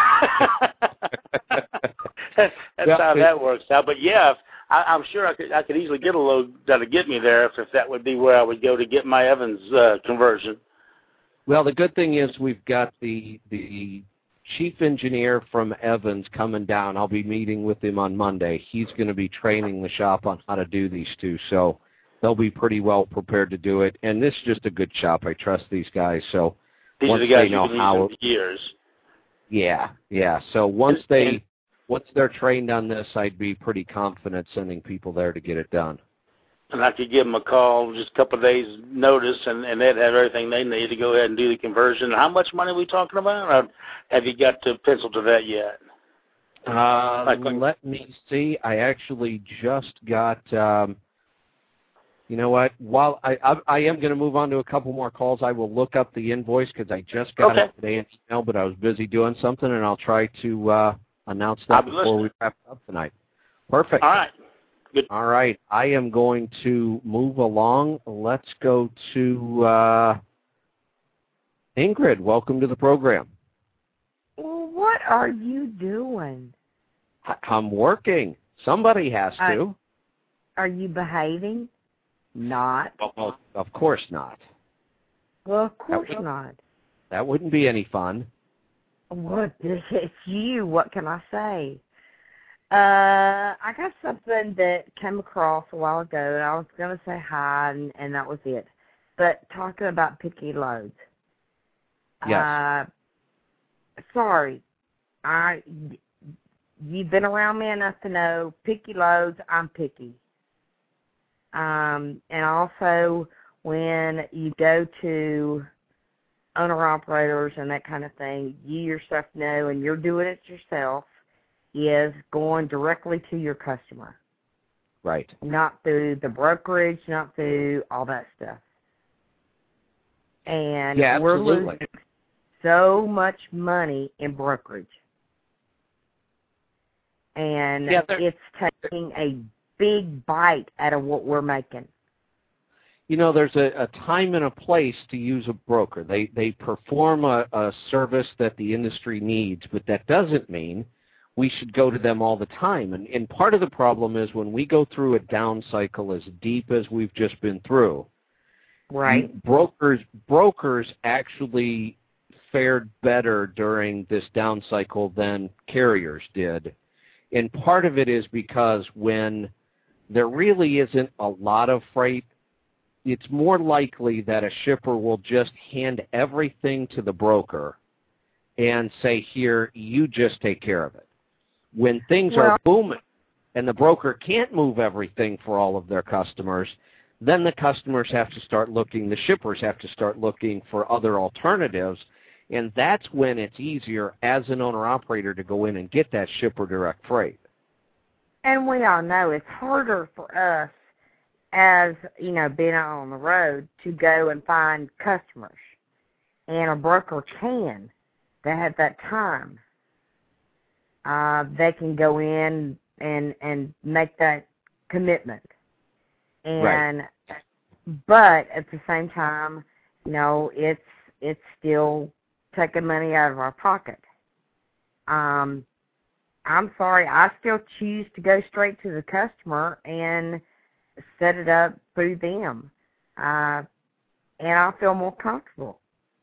that's that's yeah, how that works out. But yeah, if, I, I'm sure I could I could easily get a load that'll get me there if, if that would be where I would go to get my Evans uh, conversion. Well, the good thing is we've got the the chief engineer from Evans coming down. I'll be meeting with him on Monday. He's going to be training the shop on how to do these two, so they'll be pretty well prepared to do it. And this is just a good shop. I trust these guys. So these once are the guys they know you've been how, using for years. Yeah, yeah. So once And, they and, once they're trained on this, I'd be pretty confident sending people there to get it done. and I could give them a call, just a couple of days' notice, and, and they'd have everything they need to go ahead and do the conversion. How much money are we talking about? Or have you got to pencil to that yet? Uh, Like, let me see. I actually just got. Um, you know what? While I I, I am going to move on to a couple more calls, I will look up the invoice because I just got okay. it today in email, but I was busy doing something, and I'll try to uh, announce that before listening. we wrap up tonight. Perfect. All right. Good. All right. I am going to move along. Let's go to uh, Ingrid. Welcome to the program. Well, what are you doing? I'm working. Somebody has Uh, to. Are you behaving? Not. Well, of course not. Well, of course would- not. That wouldn't be any fun. What? It's you. What can I say? Uh, I got something that came across a while ago, and I was going to say hi, and, and that was it. But talking about picky loads. Yes. Uh, sorry. I, you've been around me enough to know picky loads, I'm picky. Um, and also when you go to owner-operators and that kind of thing, you yourself know, and you're doing it yourself, is going directly to your customer. Right. Not through the brokerage, not through all that stuff. And Yeah, we're absolutely. losing so much money in brokerage. And Yeah, it's taking a big bite out of what we're making. You know, there's a, a time and a place to use a broker. They they perform a, a service that the industry needs, but that doesn't mean we should go to them all the time. And, and part of the problem is when we go through a down cycle as deep as we've just been through, right? Brokers brokers actually fared better during this down cycle than carriers did. And part of it is because when there really isn't a lot of freight, it's more likely that a shipper will just hand everything to the broker and say, here, you just take care of it. When things well, are booming and the broker can't move everything for all of their customers, then the customers have to start looking, the shippers have to start looking for other alternatives, and that's when it's easier as an owner-operator to go in and get that shipper direct freight. And we all know it's harder for us as, you know, being out on the road to go and find customers. And a broker can. They have that time. Uh, they can go in and, and make that commitment. And Right. But at the same time, you know, it's it's still taking money out of our pocket. Um, I'm sorry, I still choose to go straight to the customer and set it up through them, uh, and I feel more comfortable.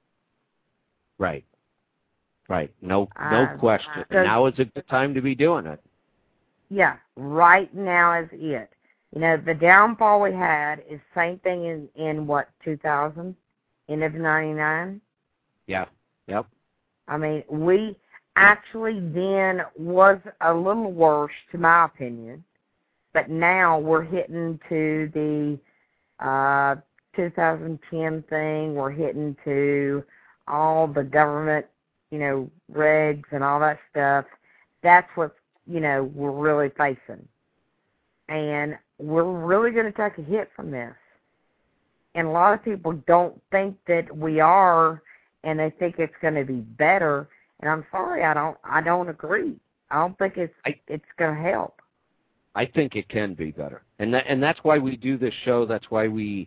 Right. Right. No, no Uh, question. so, Now is a good time to be doing it. Yeah, right now is it. You know, the downfall we had is same thing in, in what, two thousand, end of ninety-nine? Yeah. Yep. I mean, we actually then was a little worse, to my opinion, but now we're hitting to the uh, two thousand ten thing. We're hitting to all the government, you know, regs and all that stuff. That's what, you know, we're really facing. And we're really going to take a hit from this. And a lot of people don't think that we are, and they think it's going to be better. And I'm sorry, I don't. I don't agree. I don't think it's I, it's going to help. I think it can be better, and that, and that's why we do this show. That's why we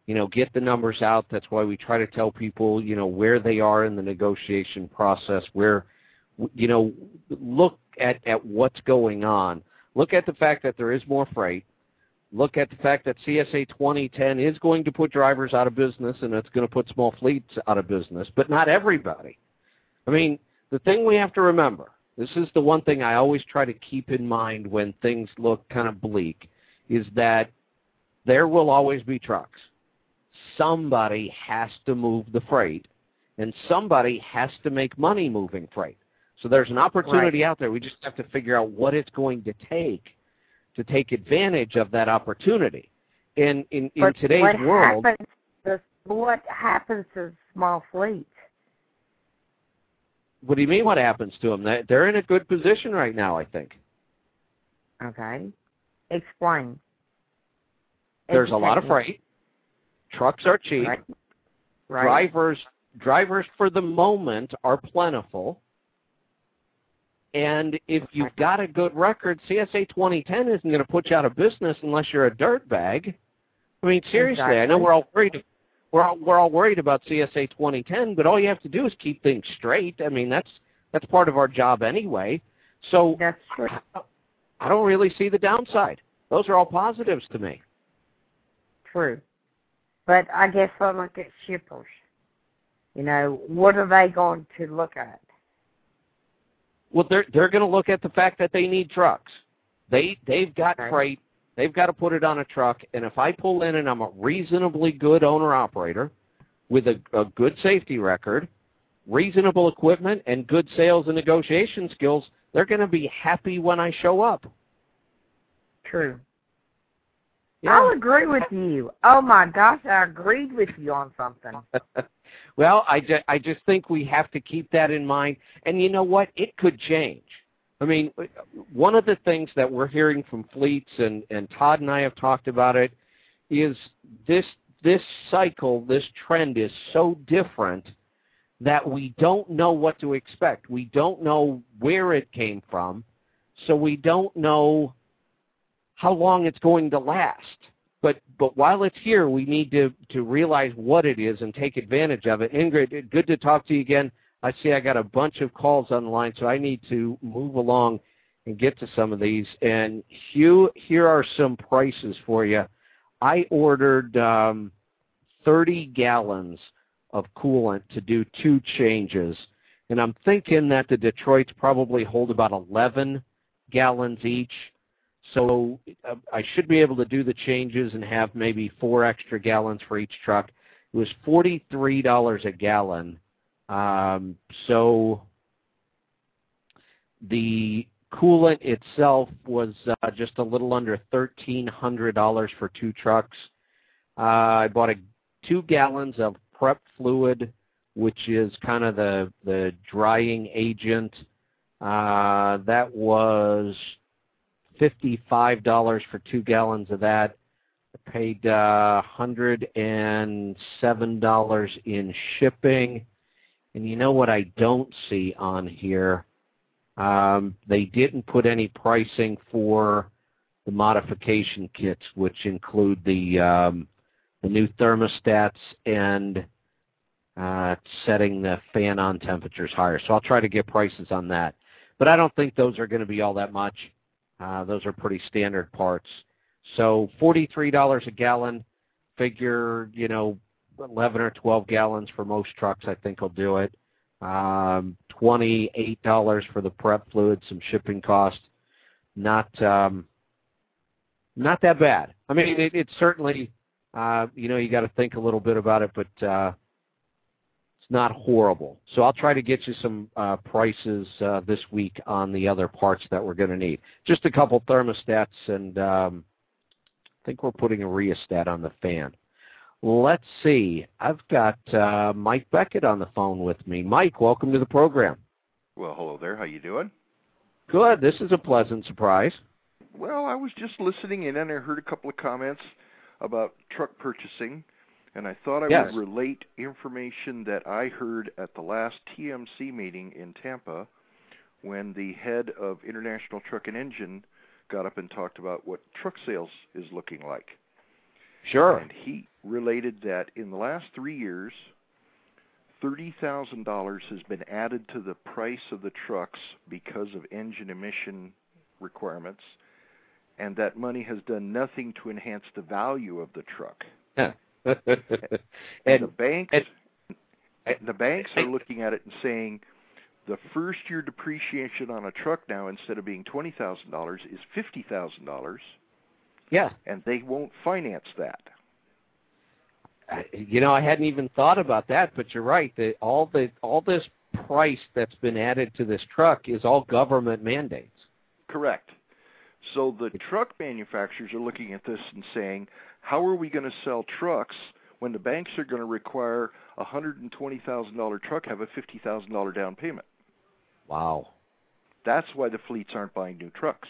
you know, get the numbers out. That's why we try to tell people, you know, where they are in the negotiation process, where, you know, look at, at what's going on. Look at the fact that there is more freight. Look at the fact that C S A twenty ten is going to put drivers out of business, and it's going to put small fleets out of business, but not everybody. I mean, the thing we have to remember, this is the one thing I always try to keep in mind when things look kind of bleak, is that there will always be trucks. Somebody has to move the freight, and somebody has to make money moving freight. So there's an opportunity right out there. We just have to figure out what it's going to take to take advantage of that opportunity. And in, in today's what world... Happens to, what happens to small fleets? What do you mean what happens to them? They're in a good position right now, I think. Okay. Explain. There's a lot of freight. Trucks are cheap. Right. Right. Drivers, drivers for the moment are plentiful. And if you've got a good record, C S A twenty ten isn't going to put you out of business unless you're a dirtbag. I mean, seriously, exactly. I know we're all worried. We're all, we're all worried about C S A twenty ten, but all you have to do is keep things straight. I mean, that's that's part of our job anyway. So that's true. I, I don't really see the downside. Those are all positives to me. True. But I guess I look at shippers. You know, what are they going to look at? Well, they're they're going to look at the fact that they need trucks. They they've got okay. freight. They've got to put it on a truck. And if I pull in and I'm a reasonably good owner operator with a, a good safety record, reasonable equipment, and good sales and negotiation skills, they're going to be happy when I show up. True. Yeah. I'll agree with you. Oh my gosh, I agreed with you on something. Well, I, ju- I just think we have to keep that in mind. And you know what? It could change. I mean, one of the things that we're hearing from fleets, and, and Todd and I have talked about it, is this this cycle, this trend is so different that we don't know what to expect. We don't know where it came from, so we don't know how long it's going to last. But but while it's here, we need to, to realize what it is and take advantage of it. Ingrid, good to talk to you again. I see I got a bunch of calls on the line, so I need to move along and get to some of these. And Hugh, here are some prices for you. I ordered um, thirty gallons of coolant to do two changes. And I'm thinking that the Detroits probably hold about eleven gallons each. So uh, I should be able to do the changes and have maybe four extra gallons for each truck. It was forty-three dollars a gallon. Um, so the coolant itself was uh, just a little under thirteen hundred dollars for two trucks. Uh, I bought a, two gallons of prep fluid, which is kind of the, the drying agent. Uh, that was fifty-five dollars for two gallons of that. I paid uh, one hundred seven dollars in shipping. And you know what I don't see on here? Um, they didn't put any pricing for the modification kits, which include the um, the new thermostats and uh, setting the fan on temperatures higher. So I'll try to get prices on that. But I don't think those are going to be all that much. Uh, those are pretty standard parts. So forty-three dollars a gallon, figure, you know, eleven or twelve gallons for most trucks, I think will do it. Um, twenty-eight dollars for the prep fluid, some shipping cost. Not um, not that bad. I mean, it, it's certainly, uh, you know, you got to think a little bit about it, but uh, it's not horrible. So I'll try to get you some uh, prices uh, this week on the other parts that we're going to need. Just a couple thermostats, and um, I think we're putting a rheostat on the fan. Let's see. I've got uh, Mike Beckett on the phone with me. Mike, welcome to the program. Well, hello there. How you doing? Good. This is a pleasant surprise. Well, I was just listening in, and I heard a couple of comments about truck purchasing, and I thought I yes. would relate information that I heard at the last T M C meeting in Tampa when the head of International Truck and Engine got up and talked about what truck sales is looking like. Sure. And he related that in the last three years, thirty thousand dollars has been added to the price of the trucks because of engine emission requirements, and that money has done nothing to enhance the value of the truck. and, and the banks, and, and the banks are looking at it and saying the first year depreciation on a truck now, instead of being twenty thousand dollars, is fifty thousand dollars. Yeah. And they won't finance that. You know, I hadn't even thought about that, but you're right. The, all the all this price that's been added to this truck is all government mandates. Correct. So the truck manufacturers are looking at this and saying, how are we going to sell trucks when the banks are going to require a one hundred twenty thousand dollars truck have a fifty thousand dollars down payment? Wow. That's why the fleets aren't buying new trucks.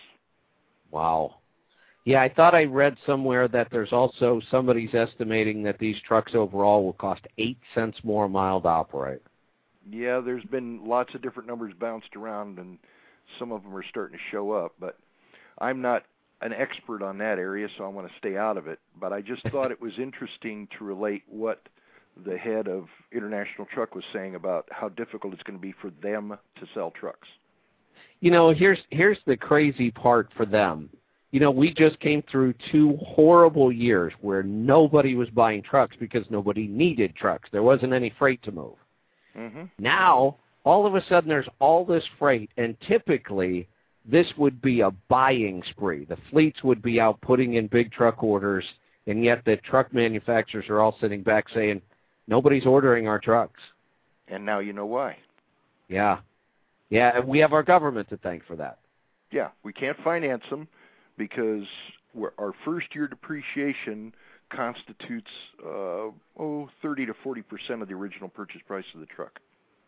Wow. Yeah, I thought I read somewhere that there's also somebody's estimating that these trucks overall will cost eight cents more a mile to operate. Yeah, there's been lots of different numbers bounced around, and some of them are starting to show up, but I'm not an expert on that area, so I want to stay out of it. But I just thought it was interesting to relate what the head of International Truck was saying about how difficult it's going to be for them to sell trucks. You know, here's here's the crazy part for them. You know, we just came through two horrible years where nobody was buying trucks because nobody needed trucks. There wasn't any freight to move. Mm-hmm. Now, all of a sudden, there's all this freight, and typically this would be a buying spree. The fleets would be out putting in big truck orders, and yet the truck manufacturers are all sitting back saying, nobody's ordering our trucks. And now you know why. Yeah. Yeah, and we have our government to thank for that. Yeah, we can't finance them because we're, our first-year depreciation constitutes, uh, oh, thirty to forty percent of the original purchase price of the truck.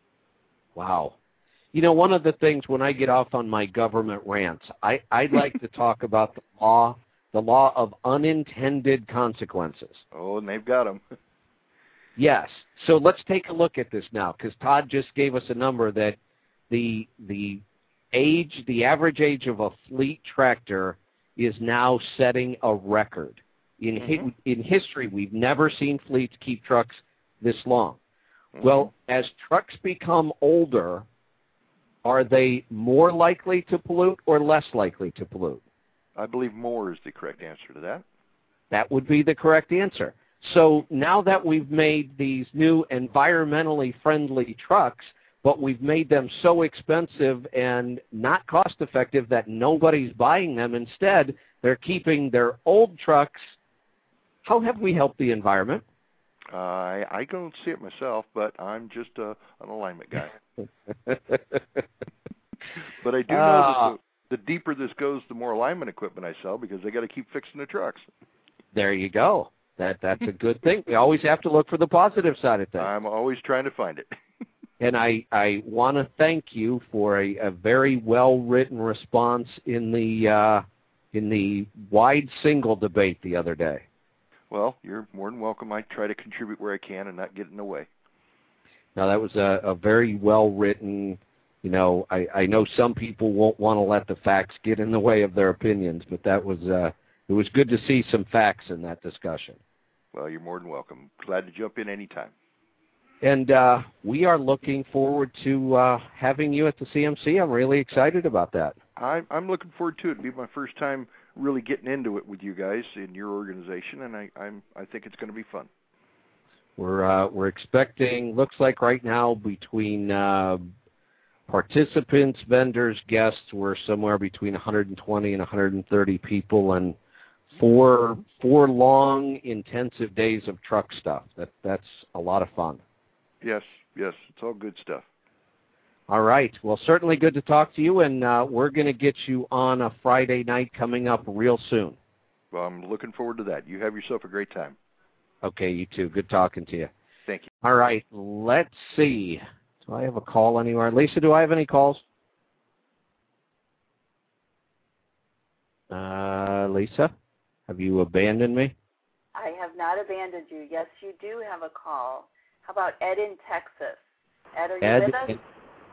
Wow. You know, one of the things when I get off on my government rants, I, I'd like to talk about the law, the law of unintended consequences. Oh, and they've got them. Yes. So let's take a look at this now, because Todd just gave us a number that the the age, the average age of a fleet tractor is now setting a record. In Mm-hmm. hi, in history, we've never seen fleets keep trucks this long. Mm-hmm. Well, as trucks become older, are they more likely to pollute or less likely to pollute? I believe more is the correct answer to that. That would be the correct answer. So now that we've made these new environmentally friendly trucks, but we've made them so expensive and not cost-effective that nobody's buying them. Instead, they're keeping their old trucks. How have we helped the environment? Uh, I, I don't see it myself, but I'm just a, an alignment guy. But I do know uh, that the, the deeper this goes, the more alignment equipment I sell because they got to keep fixing the trucks. There you go. That That's a good thing. We always have to look for the positive side of things. I'm always trying to find it. And I, I want to thank you for a, a very well-written response in the uh, in the wide single debate the other day. Well, you're more than welcome. I try to contribute where I can and not get in the way. Now, that was a, a very well-written, you know, I, I know some people won't want to let the facts get in the way of their opinions, but that was uh, it was good to see some facts in that discussion. Well, you're more than welcome. Glad to jump in anytime. And uh, we are looking forward to uh, having you at the C M C. I'm really excited about that. I, I'm looking forward to it. It'll be my first time really getting into it with you guys in your organization, and I, I'm, I think it's going to be fun. We're uh, we're expecting, looks like right now, between uh, participants, vendors, guests, we're somewhere between one hundred twenty and one hundred thirty people, and four four long, intensive days of truck stuff. That that's a lot of fun. Yes, yes, it's all good stuff. All right. Well, certainly good to talk to you, and uh, we're going to get you on a Friday night coming up real soon. Well, I'm looking forward to that. You have yourself a great time. Okay, you too. Good talking to you. Thank you. All right. Let's see. Do I have a call anywhere? Lisa, do I have any calls? Uh, Lisa, have you abandoned me? I have not abandoned you. Yes, you do have a call. How about Ed in Texas? Ed, are you Ed with us? in-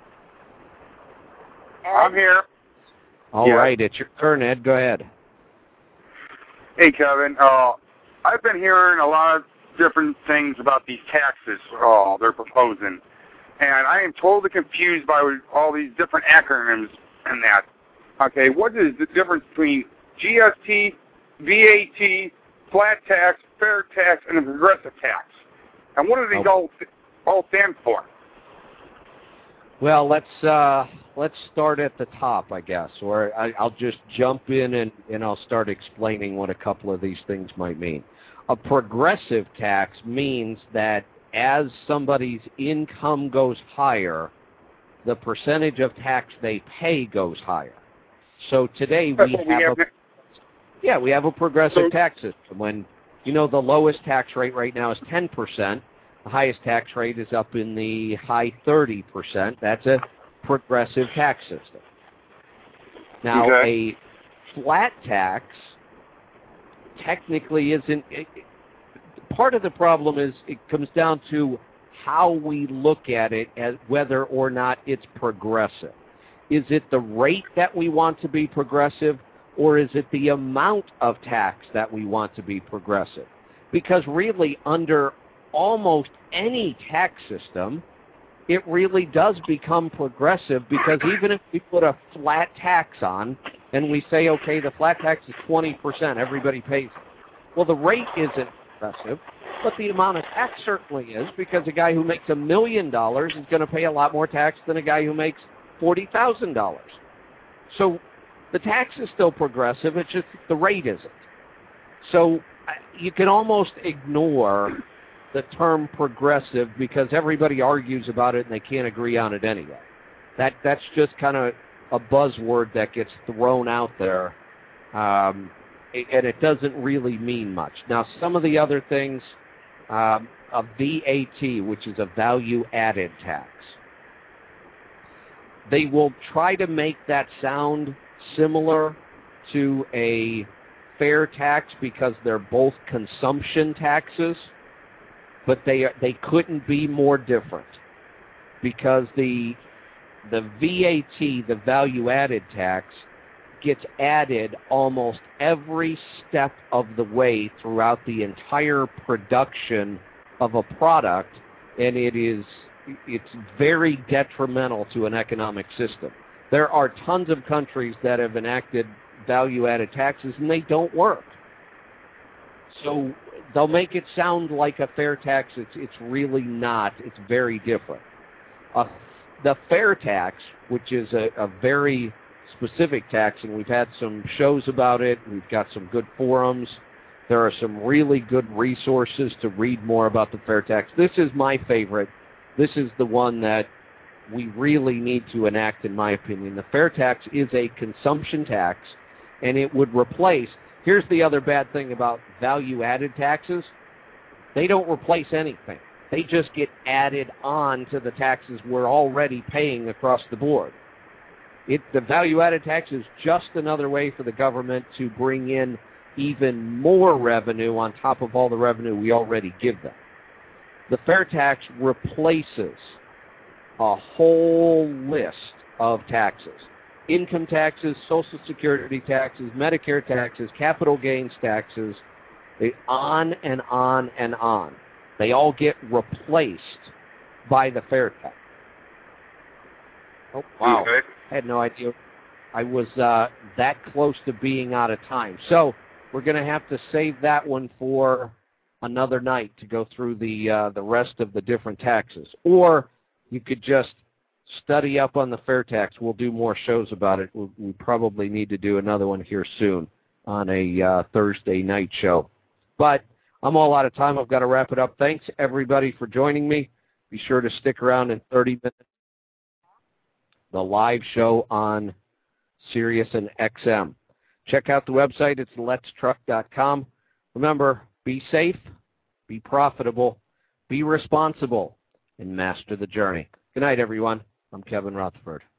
Ed? I'm here. All Yeah. right. It's your turn, Ed. Go ahead. Hey, Kevin. Uh, I've been hearing a lot different things about these taxes uh, they're proposing. And I am totally confused by all these different acronyms and that. Okay, what is the difference between G S T, V A T, flat tax, fair tax, and a progressive tax? And what do these all all stand for? Well, let's uh, let's start at the top, I guess, or I, I'll just jump in and, and I'll start explaining what a couple of these things might mean. A progressive tax means that as somebody's income goes higher, the percentage of tax they pay goes higher. So today we have, we have a yeah we have a progressive so, tax system. When you know the lowest tax rate right now is ten percent. The highest tax rate is up in the high thirty percent. That's a progressive tax system. Now, okay. a flat tax technically isn't. It, part of the problem is it comes down to how we look at it as whether or not it's progressive. Is it the rate that we want to be progressive, or is it the amount of tax that we want to be progressive? Because really, under almost any tax system, it really does become progressive, because even if we put a flat tax on and we say, okay, the flat tax is twenty percent, everybody pays it. Well, the rate isn't progressive, but the amount of tax certainly is, because a guy who makes a million dollars is going to pay a lot more tax than a guy who makes forty thousand dollars. So the tax is still progressive, it's just the rate isn't. So you can almost ignore the term progressive because everybody argues about it and they can't agree on it anyway. That That's just kind of a buzzword that gets thrown out there, um, and it doesn't really mean much. Now, some of the other things, um, a V A T, which is a value-added tax, they will try to make that sound similar to a fair tax because they're both consumption taxes, but they they couldn't be more different, because the the V A T, the value-added tax, gets added almost every step of the way throughout the entire production of a product, and it is it's very detrimental to an economic system. There are tons of countries that have enacted value-added taxes, and they don't work. So they'll make it sound like a fair tax. It's, it's really not. It's very different. Uh, the fair tax, which is a, a very specific tax, and we've had some shows about it. We've got some good forums. There are some really good resources to read more about the fair tax. This is my favorite. This is the one that we really need to enact, in my opinion. The fair tax is a consumption tax, and it would replace... Here's the other bad thing about value-added taxes. They don't replace anything. They just get added on to the taxes we're already paying across the board. It, the value-added tax is just another way for the government to bring in even more revenue on top of all the revenue we already give them. The fair tax replaces a whole list of taxes. Income taxes, Social Security taxes, Medicare taxes, capital gains taxes, they, on and on and on. They all get replaced by the fair tax. Oh, wow. Okay. I had no idea. I was uh, that close to being out of time. So we're going to have to save that one for another night to go through the uh, the rest of the different taxes. Or you could just study up on the fair tax. We'll do more shows about it. We'll, we probably need to do another one here soon on a uh, Thursday night show. But I'm all out of time. I've got to wrap it up. Thanks, everybody, for joining me. Be sure to stick around in thirty minutes. The live show on Sirius and X M. Check out the website. It's lets truck dot com. Remember, be safe, be profitable, be responsible, and master the journey. Good night, everyone. I'm Kevin Rutherford.